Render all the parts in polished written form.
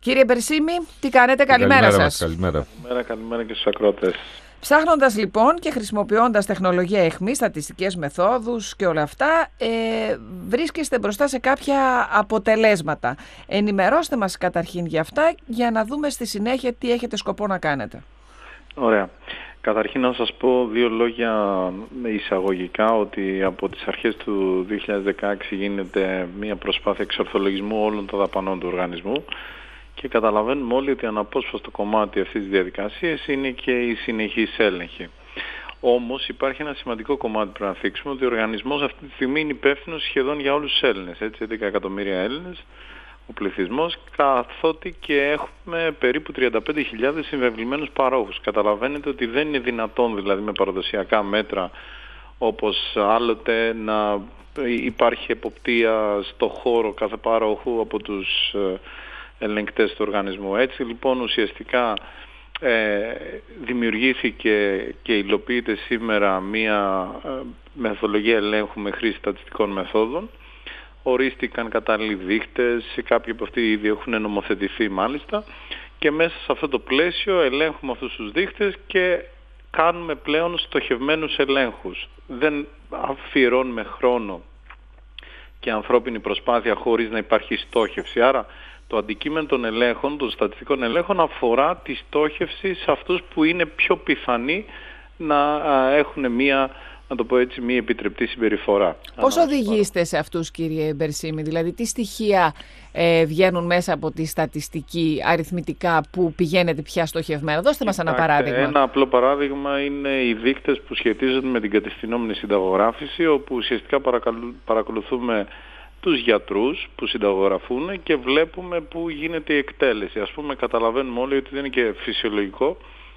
Κύριε Μπερσίμη, τι κάνετε, καλημέρα σας. Καλημέρα και στους ακροατές. Ψάχνοντας λοιπόν και χρησιμοποιώντας τεχνολογία αιχμής, στατιστικές μεθόδους και όλα αυτά, βρίσκεστε μπροστά σε κάποια αποτελέσματα. Ενημερώστε μας καταρχήν για αυτά, για να δούμε στη συνέχεια τι έχετε σκοπό να κάνετε. Ωραία. Καταρχήν να σας πω δύο λόγια εισαγωγικά, ότι από τις αρχές του 2016 γίνεται μια προσπάθεια εξορθολογισμού όλων των δαπανών του οργανισμού και καταλαβαίνουμε όλοι ότι αναπόσπαστο κομμάτι αυτής της διαδικασίας είναι και η συνεχής έλεγχη. Όμως υπάρχει ένα σημαντικό κομμάτι που πρέπει να θίξουμε, ότι ο οργανισμός αυτή τη στιγμή είναι υπεύθυνος σχεδόν για όλους τους Έλληνες, έτσι, 11 εκατομμύρια Έλληνες ο πληθυσμός, καθότι και έχουμε περίπου 35.000 συμβεβλημένους παρόχους. Καταλαβαίνετε ότι δεν είναι δυνατόν δηλαδή με παραδοσιακά μέτρα όπως άλλοτε να υπάρχει εποπτεία στο χώρο κάθε παρόχου από τους ελεγκτές του οργανισμού. Έτσι λοιπόν ουσιαστικά δημιουργήθηκε και υλοποιείται σήμερα μία μεθοδολογία ελέγχου με χρήση στατιστικών μεθόδων. Ορίστηκαν κατάλληλοι δείκτες, κάποιοι από αυτοί ήδη έχουν νομοθετηθεί μάλιστα, και μέσα σε αυτό το πλαίσιο ελέγχουμε αυτούς τους δείκτες και κάνουμε πλέον στοχευμένους ελέγχους. Δεν αφιερώνουμε χρόνο και ανθρώπινη προσπάθεια χωρίς να υπάρχει στόχευση. Άρα το αντικείμενο των ελέγχων, των στατιστικών ελέγχων, αφορά τη στόχευση σε αυτούς που είναι πιο πιθανοί να έχουν μία, να το πω έτσι, μία επιτρεπτή συμπεριφορά. Πώς οδηγείστε σε αυτούς, κύριε Μπερσίμη, δηλαδή τι στοιχεία βγαίνουν μέσα από τη στατιστική αριθμητικά που πηγαίνετε πια στοχευμένα? Δώστε μας ένα παράδειγμα. Ένα απλό παράδειγμα είναι οι δείκτες που σχετίζονται με την κατευθυνόμενη συνταγογράφηση, όπου ουσιαστικά παρακολουθούμε τους γιατρούς που συνταγογραφούν και βλέπουμε που γίνεται η εκτέλεση. Ας πούμε, καταλαβαίνουμε όλοι ότι δεν είναι και φυσιολογικό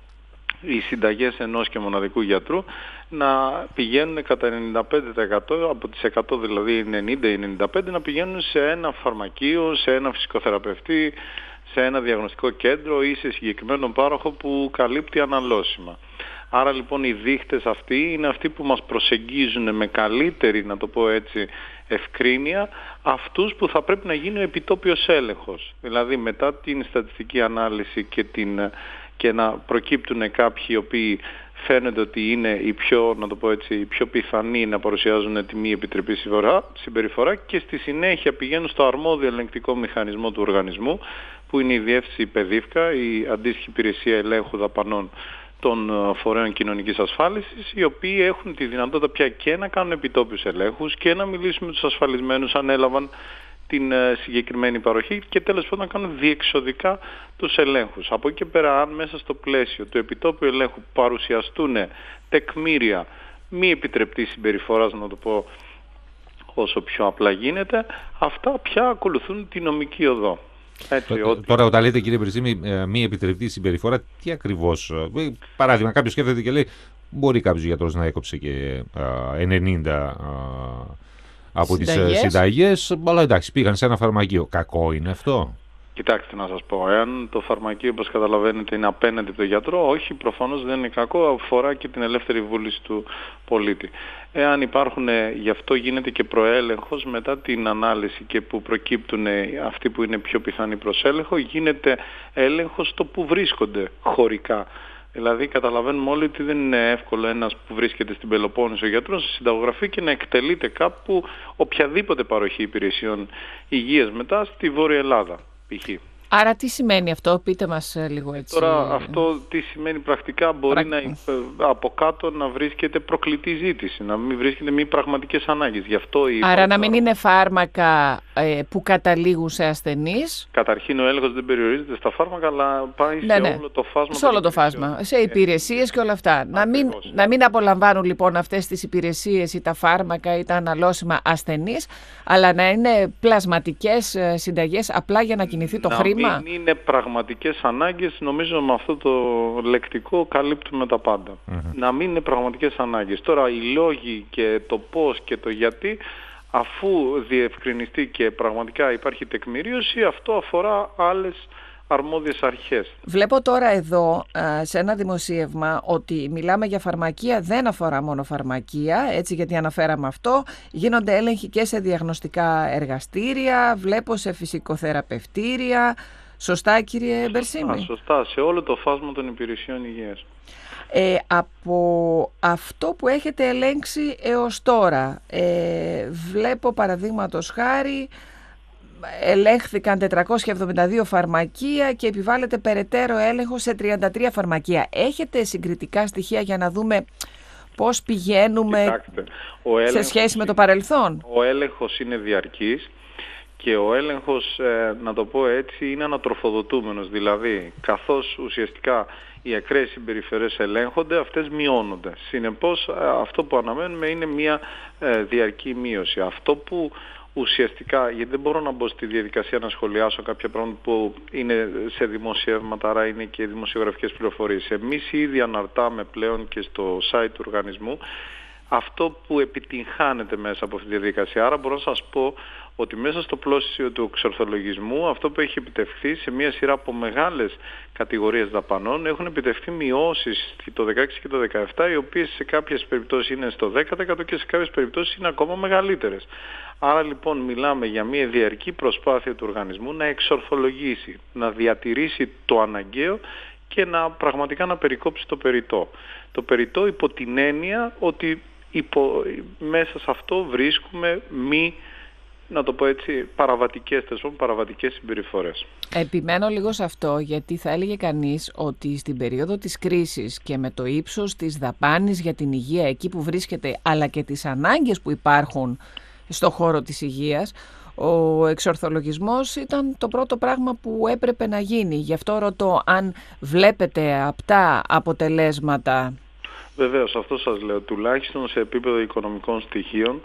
οι συνταγές ενός και μοναδικού γιατρού να πηγαίνουν κατά 95%, από τις 100 δηλαδή 90-95, να πηγαίνουν σε ένα φαρμακείο, σε ένα φυσικοθεραπευτή, σε ένα διαγνωστικό κέντρο ή σε συγκεκριμένο πάροχο που καλύπτει αναλώσιμα. Άρα λοιπόν οι δείχτες αυτοί είναι αυτοί που μας προσεγγίζουν με καλύτερη, να το πω έτσι, ευκρίνεια αυτούς που θα πρέπει να γίνει ο επιτόπιος έλεγχος. Δηλαδή μετά την στατιστική ανάλυση και να προκύπτουν κάποιοι οι οποίοι φαίνεται ότι είναι οι πιο, να το πω έτσι, οι πιο πιθανοί να παρουσιάζουν τη μη επιτρεπή συμπεριφορά, και στη συνέχεια πηγαίνουν στο αρμόδιο ελεγκτικό μηχανισμό του οργανισμού, που είναι η Διεύθυνση ΠΕΔΙΦΚΑ, η αντίστοιχη υπηρεσία ελέγχου δαπανών των φορέων κοινωνικής ασφάλισης, οι οποίοι έχουν τη δυνατότητα πια και να κάνουν επιτόπιους ελέγχους και να μιλήσουν με τους ασφαλισμένους αν έλαβαν την συγκεκριμένη παροχή, και τέλος πάντων να κάνουν διεξοδικά τους ελέγχους. Από εκεί και πέρα, αν μέσα στο πλαίσιο του επιτόπιου ελέγχου παρουσιαστούν τεκμήρια μη επιτρεπτής συμπεριφοράς, να το πω όσο πιο απλά γίνεται, αυτά πια ακολουθούν τη νομική οδό. Έτσι, Τώρα όταν λέτε, κύριε Μπερσίμη, μη επιτρεπτή συμπεριφορά, τι ακριβώς? Παράδειγμα, κάποιος σκέφτεται και λέει, μπορεί κάποιος γιατρός να έκοψε και 90 από τις συνταγές, αλλά εντάξει, πήγαν σε ένα φαρμακείο. Κακό είναι αυτό? Κοιτάξτε να σας πω, εάν το φαρμακείο, όπως καταλαβαίνετε, είναι απέναντι από τον γιατρό, όχι, προφανώς δεν είναι κακό, αφορά και την ελεύθερη βούληση του πολίτη. Εάν υπάρχουν, γι' αυτό γίνεται και προέλεγχος μετά την ανάλυση και που προκύπτουν αυτοί που είναι πιο πιθανοί προς έλεγχο, γίνεται έλεγχος στο που βρίσκονται χωρικά. Δηλαδή καταλαβαίνουμε όλοι ότι δεν είναι εύκολο ένας που βρίσκεται στην Πελοπόννησο γιατρός να συνταγογραφεί και να εκτελείται κάπου οποιαδήποτε παροχή υπηρεσιών υγείας μετά στη Βόρεια Ελλάδα π.χ. Άρα τι σημαίνει αυτό, πείτε μας λίγο έτσι. Τώρα αυτό τι σημαίνει πρακτικά? Μπορεί από κάτω να βρίσκεται προκλητή ζήτηση, να μην βρίσκεται μη πραγματικές ανάγκες. Γι' αυτό άρα να μην είναι φάρμακα που καταλήγουν σε ασθενείς. Καταρχήν ο έλεγχος δεν περιορίζεται στα φάρμακα, αλλά πάει σε όλο το φάσμα. Σε όλο το φάσμα, σε υπηρεσίες και όλα αυτά. Να μην απολαμβάνουν λοιπόν αυτές τις υπηρεσίες ή τα φάρμακα ή τα αναλώσιμα ασθενείς, αλλά να είναι πλασματικές συνταγές απλά για να κινηθεί το χρήμα. Να μην είναι πραγματικές ανάγκες, νομίζω με αυτό το λεκτικό καλύπτουμε τα πάντα. Να μην είναι πραγματικές ανάγκες. Τώρα οι λόγοι και το πώς και το γιατί, αφού διευκρινιστεί και πραγματικά υπάρχει τεκμηρίωση, αυτό αφορά άλλες αρμόδιες αρχές. Βλέπω τώρα εδώ σε ένα δημοσίευμα ότι μιλάμε για φαρμακεία, δεν αφορά μόνο φαρμακεία, έτσι, γιατί αναφέραμε αυτό. Γίνονται έλεγχοι και σε διαγνωστικά εργαστήρια, βλέπω σε φυσικοθεραπευτήρια, Σωστά, κύριε Μπερσίμη? Σωστά, σε όλο το φάσμα των υπηρεσιών υγείας. Από αυτό που έχετε ελέγξει έως τώρα, βλέπω παραδείγματος χάρη, ελέγχθηκαν 472 φαρμακεία και επιβάλλεται περαιτέρω έλεγχο σε 33 φαρμακεία. Έχετε συγκριτικά στοιχεία για να δούμε πώς πηγαίνουμε? Κοιτάξτε, σε σχέση με το παρελθόν? Ο έλεγχος είναι διαρκής και ο έλεγχος, να το πω έτσι, είναι ανατροφοδοτούμενος. Δηλαδή, καθώς ουσιαστικά οι ακραίες συμπεριφορές ελέγχονται, αυτές μειώνονται. Συνεπώς, αυτό που αναμένουμε είναι μια διαρκή μείωση. Αυτό που ουσιαστικά, γιατί δεν μπορώ να μπω στη διαδικασία να σχολιάσω κάποια πράγματα που είναι σε δημοσιεύματα, άρα είναι και δημοσιογραφικές πληροφορίες. Εμείς ήδη αναρτάμε πλέον και στο site του οργανισμού αυτό που επιτυγχάνεται μέσα από αυτή τη διαδικασία. Άρα μπορώ να σας πω ότι μέσα στο πλαίσιο του εξορθολογισμού αυτό που έχει επιτευχθεί σε μια σειρά από μεγάλες κατηγορίες δαπανών έχουν επιτευχθεί μειώσεις το 2016 και το 2017, οι οποίες σε κάποιες περιπτώσεις είναι στο 10% και σε κάποιες περιπτώσεις είναι ακόμα μεγαλύτερες. Άρα λοιπόν μιλάμε για μια διαρκή προσπάθεια του οργανισμού να εξορθολογήσει, να διατηρήσει το αναγκαίο και πραγματικά να περικόψει το περιττό. Το περιττό υπό την έννοια ότι μέσα σε αυτό βρίσκουμε να το πω έτσι, παραβατικές συμπεριφορές. Επιμένω λίγο σε αυτό, γιατί θα έλεγε κανείς ότι στην περίοδο της κρίσης και με το ύψος της δαπάνης για την υγεία εκεί που βρίσκεται, αλλά και τις ανάγκες που υπάρχουν στο χώρο της υγείας, ο εξορθολογισμός ήταν το πρώτο πράγμα που έπρεπε να γίνει. Γι' αυτό ρωτώ αν βλέπετε απτά αποτελέσματα. Βεβαίως, αυτό σας λέω. Τουλάχιστον σε επίπεδο οικονομικών στοιχείων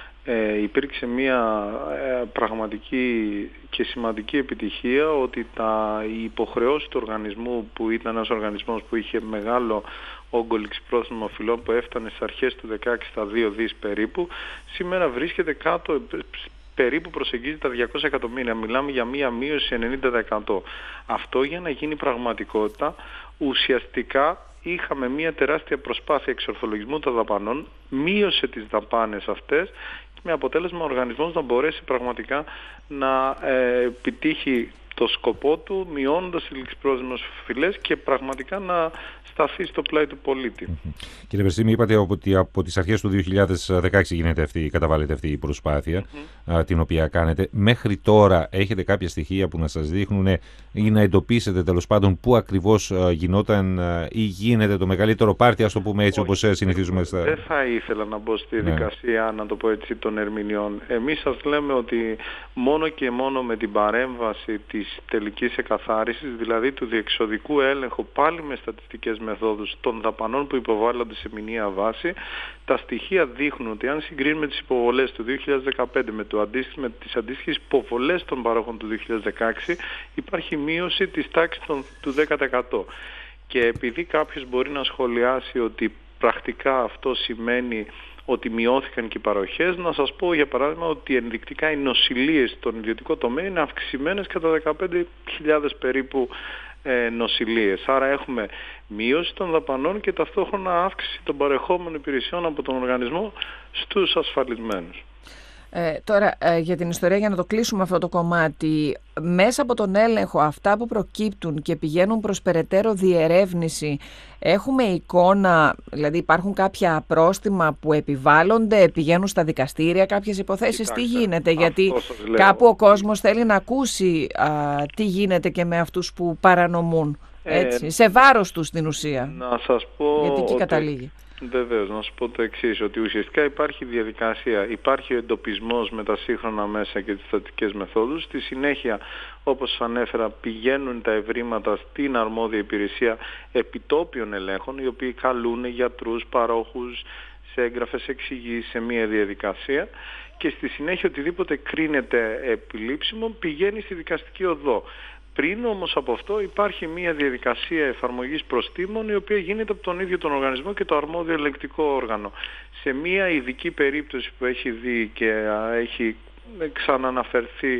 υπήρξε μια πραγματική και σημαντική επιτυχία ότι οι υποχρεώσεις του οργανισμού, που ήταν ένας οργανισμός που είχε μεγάλο όγκο ληξιπρόθεσμων οφειλών που έφτανε στις αρχές του 2016 στα 2 δις περίπου, σήμερα βρίσκεται κάτω, περίπου προσεγγίζει τα 200 εκατομμύρια. Μιλάμε για μία μείωση 90%. Αυτό για να γίνει πραγματικότητα, ουσιαστικά είχαμε μια τεράστια προσπάθεια εξορθολογισμού των δαπανών, μείωσε τις δαπάνες αυτές με αποτέλεσμα ο οργανισμός να μπορέσει πραγματικά να επιτύχει το σκοπό του, μειώνοντας τις ληξιπρόθεσμες οφειλές και πραγματικά να σταθεί στο πλάι του πολίτη. Κύριε Μπερσίμη, είπατε ότι από τις αρχές του 2016 καταβάλλεται αυτή η προσπάθεια την οποία κάνετε. Μέχρι τώρα έχετε κάποια στοιχεία που να σας δείχνουν ή να εντοπίσετε τέλος πάντων πού ακριβώς γινόταν ή γίνεται το μεγαλύτερο πάρτι, ας το πούμε έτσι, όπως συνηθίζουμε στα... Δεν θα ήθελα να μπω στη δικασία, να το πω έτσι, των ερμηνεών. Εμείς σας λέμε ότι μόνο και μόνο με την παρέμβαση της τελικής εκαθάρισης, δηλαδή του διεξοδικού έλεγχου πάλι με στατιστικές μεθόδους των δαπανών που υποβάλλονται σε μηνιαία βάση, τα στοιχεία δείχνουν ότι αν συγκρίνουμε τις υποβολές του 2015 με τις αντίστοιχες υποβολές των παρόχων του 2016, υπάρχει μείωση της τάξης του 10%. Και επειδή κάποιος μπορεί να σχολιάσει ότι πρακτικά αυτό σημαίνει ότι μειώθηκαν και οι παροχές, να σας πω για παράδειγμα ότι ενδεικτικά οι νοσηλίες στον ιδιωτικό τομέα είναι αυξημένες κατά 15.000 περίπου νοσηλίες. Άρα έχουμε μείωση των δαπανών και ταυτόχρονα αύξηση των παρεχόμενων υπηρεσιών από τον οργανισμό στους ασφαλισμένους. Τώρα για την ιστορία, για να το κλείσουμε αυτό το κομμάτι, μέσα από τον έλεγχο αυτά που προκύπτουν και πηγαίνουν προς περαιτέρω διερεύνηση, έχουμε εικόνα, δηλαδή υπάρχουν κάποια πρόστιμα που επιβάλλονται, πηγαίνουν στα δικαστήρια κάποιες υποθέσεις? Τι γίνεται? Γιατί κάπου ο κόσμος θέλει να ακούσει τι γίνεται και με αυτούς που παρανομούν, έτσι, σε βάρος τους στην ουσία. Να σας πω, γιατί εκεί καταλήγει. Βεβαίως, να σας πω το εξής, ότι ουσιαστικά υπάρχει διαδικασία, υπάρχει ο εντοπισμός με τα σύγχρονα μέσα και τις στατικές μεθόδους. Στη συνέχεια, όπως σας ανέφερα, πηγαίνουν τα ευρήματα στην αρμόδια υπηρεσία επιτόπιων ελέγχων, οι οποίοι καλούν γιατρούς, παρόχους, σε έγγραφες εξηγήσεις, σε μια διαδικασία, και στη συνέχεια οτιδήποτε κρίνεται επιλήψιμο πηγαίνει στη δικαστική οδό. Πριν όμως από αυτό υπάρχει μια διαδικασία εφαρμογής προστίμων, η οποία γίνεται από τον ίδιο τον οργανισμό και το αρμόδιο ελεγκτικό όργανο. Σε μια ειδική περίπτωση που έχει δει και έχει ξαναναφερθεί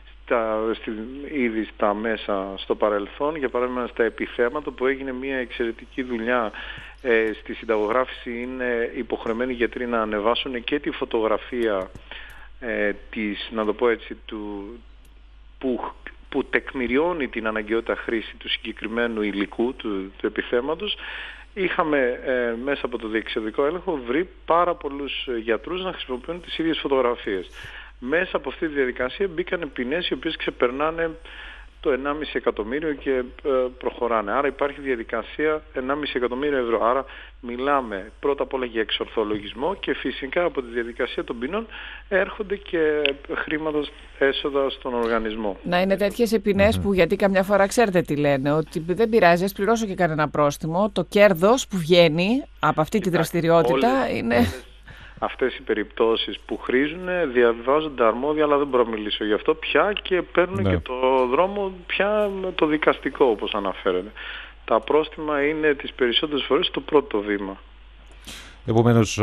ήδη στα μέσα στο παρελθόν, για παράδειγμα στα επιθέματα, που έγινε μια εξαιρετική δουλειά στη συνταγογράφηση, είναι υποχρεωμένοι οι γιατροί να ανεβάσουν και τη φωτογραφία της, να το πω έτσι, που που τεκμηριώνει την αναγκαιότητα χρήση του συγκεκριμένου υλικού, του επιθέματος, είχαμε μέσα από το διεξοδικό έλεγχο βρει πάρα πολλούς γιατρούς να χρησιμοποιούν τις ίδιες φωτογραφίες. Μέσα από αυτή τη διαδικασία μπήκαν ποινές οι οποίες ξεπερνάνε το 1,5 εκατομμύριο και προχωράνε. Άρα υπάρχει διαδικασία 1,5 εκατομμύριο ευρώ. Άρα μιλάμε πρώτα απ' όλα για εξορθολογισμό και φυσικά από τη διαδικασία των ποινών έρχονται και χρήματα, έσοδα στον οργανισμό. Να είναι τέτοιες οι ποινές που, γιατί καμιά φορά ξέρετε τι λένε, ότι δεν πειράζει, ας πληρώσω και κανένα πρόστιμο, το κέρδος που βγαίνει από αυτή τη δραστηριότητα είναι... Αυτές οι περιπτώσεις που χρήζουν διαβάζονται αρμόδια, αλλά δεν μπορώ να μιλήσω γι' αυτό πια και παίρνουν και το δρόμο πια με το δικαστικό, όπως αναφέρεται. Τα πρόστιμα είναι τις περισσότερες φορές το πρώτο βήμα. Επομένως,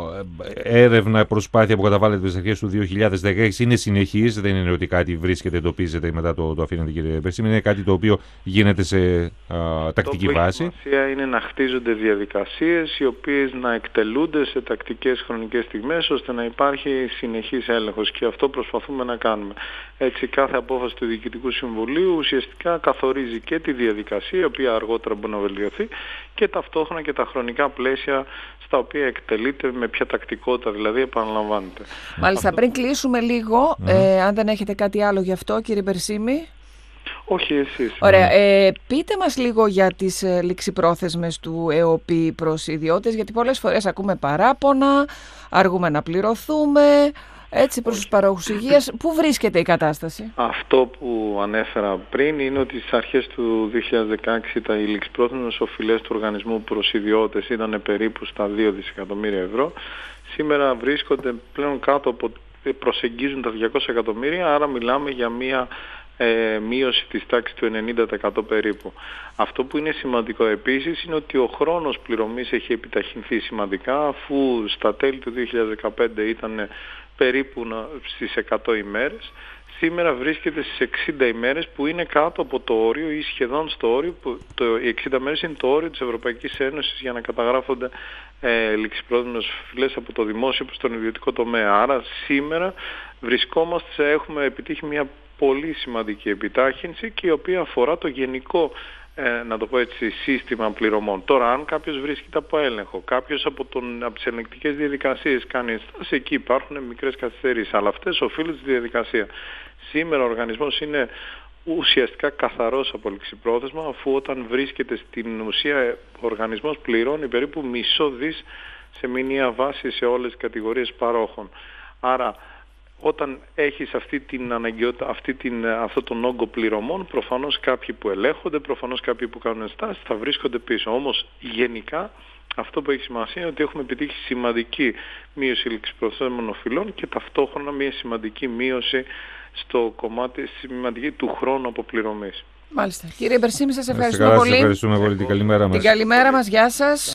έρευνα, προσπάθεια που καταβάλλεται στις αρχές του 2016 είναι συνεχής, δεν είναι ότι κάτι βρίσκεται, εντοπίζεται και μετά το αφήνεται, κύριε Περσίμη, είναι κάτι το οποίο γίνεται σε τακτική βάση. Η σημασία είναι να χτίζονται διαδικασίες οι οποίες να εκτελούνται σε τακτικές χρονικές στιγμές ώστε να υπάρχει συνεχής έλεγχος και αυτό προσπαθούμε να κάνουμε. Έτσι κάθε απόφαση του Διοικητικού Συμβουλίου ουσιαστικά καθορίζει και τη διαδικασία η οποία αργότερα μπορεί να βελτιωθεί και ταυτόχρονα και τα χρονικά πλαίσια στα οποία εκτελείται με ποια τακτικότητα, δηλαδή επαναλαμβάνεται. Μάλιστα, πριν κλείσουμε λίγο, αν δεν έχετε κάτι άλλο γι' αυτό, κύριε Περσίμη. Όχι, εσείς. Ωραία. Πείτε μας λίγο για τις ληξιπρόθεσμες του ΕΟΠΗ προς ιδιώτες, γιατί πολλές φορές ακούμε παράπονα, αργούμε να πληρωθούμε, έτσι προς τους παρόχους υγείας. Πού βρίσκεται η κατάσταση? Αυτό που ανέφερα πριν είναι ότι στις αρχές του 2016 οι ληξιπρόθεσμες οφειλές του οργανισμού προς ιδιώτες ήταν περίπου στα 2 δισεκατομμύρια ευρώ. Σήμερα βρίσκονται πλέον κάτω από, προσεγγίζουν τα 200 εκατομμύρια, άρα μιλάμε για μία μείωση της τάξης του 90% περίπου. Αυτό που είναι σημαντικό επίσης είναι ότι ο χρόνος πληρωμής έχει επιταχυνθεί σημαντικά, αφού στα τέλη του 2015 ήταν περίπου στις 100 ημέρες. Σήμερα βρίσκεται στις 60 ημέρες που είναι κάτω από το όριο ή σχεδόν στο όριο, που οι 60 ημέρες είναι το όριο της Ευρωπαϊκής Ένωσης για να καταγράφονται ληξιπρόθεσμες οφειλές από το δημόσιο προς τον ιδιωτικό τομέα. Άρα σήμερα έχουμε επιτύχει μια πολύ σημαντική επιτάχυνση και η οποία αφορά το γενικό να το πω έτσι, σύστημα πληρωμών. Τώρα, αν κάποιος βρίσκεται από έλεγχο, κάποιος από τις ελεγκτικές διαδικασίες κάνει ενστάσεις, εκεί υπάρχουν μικρές καθυστερήσεις, αλλά αυτές οφείλουν στη διαδικασία. Σήμερα ο οργανισμός είναι ουσιαστικά καθαρός από ληξιπρόθεσμα, αφού όταν βρίσκεται στην ουσία ο οργανισμός πληρώνει περίπου μισό δις σε μηνιαία βάση σε όλες τις κατηγορίες παρόχων. Άρα, όταν έχεις αυτή την αναγκαιότητα, αυτόν τον όγκο πληρωμών, προφανώς κάποιοι που ελέγχονται, προφανώς κάποιοι που κάνουν ενστάσεις θα βρίσκονται πίσω. Όμως γενικά αυτό που έχει σημασία είναι ότι έχουμε επιτύχει σημαντική μείωση ληξιπρόθεσμων οφειλών και ταυτόχρονα μια σημαντική μείωση στο κομμάτι σημαντική του χρόνου αποπληρωμής. Μάλιστα. Κύριε Περσίμη, σας ευχαριστούμε πολύ. Ευχαριστούμε πολύ. Την καλημέρα μας. Την καλημέρα μας. Γεια σας.